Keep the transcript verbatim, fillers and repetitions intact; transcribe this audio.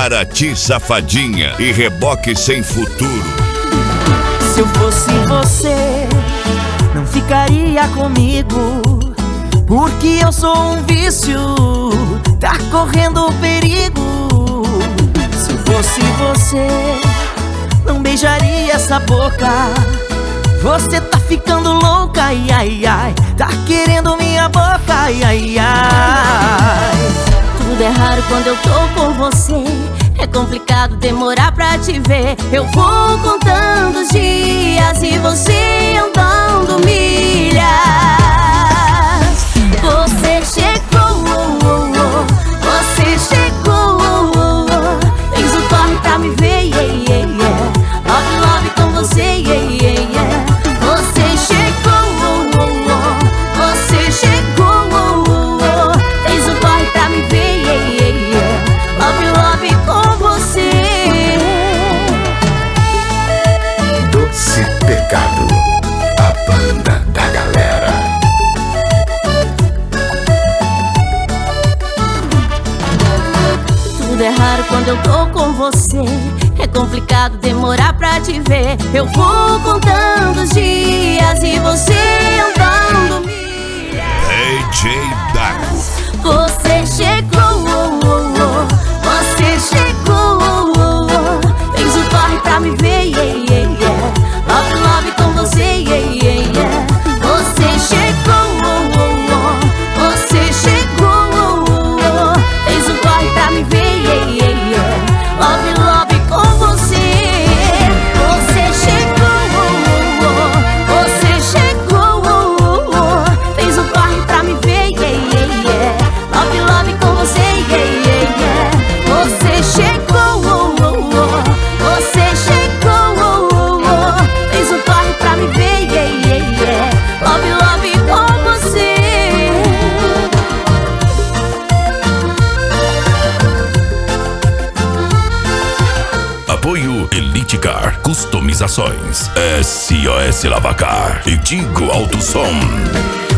Para ti, safadinha, e reboque sem futuro. Se eu fosse você, não ficaria comigo, porque eu sou um vício, tá correndo perigo. Se eu fosse você, não beijaria essa boca. Você tá ficando louca, ai, ai, ai. Tá querendo minha boca, ai, ai, ai. Tudo é raro quando eu tô com você. É complicado demorar pra te ver. Eu vou contando os dias e você andando milhas. Você chegou, você chegou. Fez o corre pra me ver, yeah, yeah, yeah. Love, love com você, yeah, yeah, yeah. Você chegou, você chegou. Fez o corre pra me ver, yeah, yeah, yeah. Love, love com você. Doce Pecado, a banda da galera. Tudo é raro quando eu tô com você. É complicado demorar pra te ver. Eu vou contando os dias e você andando milhas. D J Dago. Você chegou, você chegou. Fez o corre pra me ver, yeah, yeah, yeah. Love, love com você, yeah, yeah, yeah. Você chegou, você chegou. Fez o corre pra me ver, yeah, yeah, yeah. Love, love com você. Você chegou, você chegou. Fez o corre pra me ver, yeah, yeah, yeah. Love, love com você, yeah, yeah, yeah. Você chegou, você chegou. Fez o corre pra me ver, yeah, yeah, yeah. Love, love com você. Apoio Elite Car, customizações, S O S Lavacar e Digo Alto Som.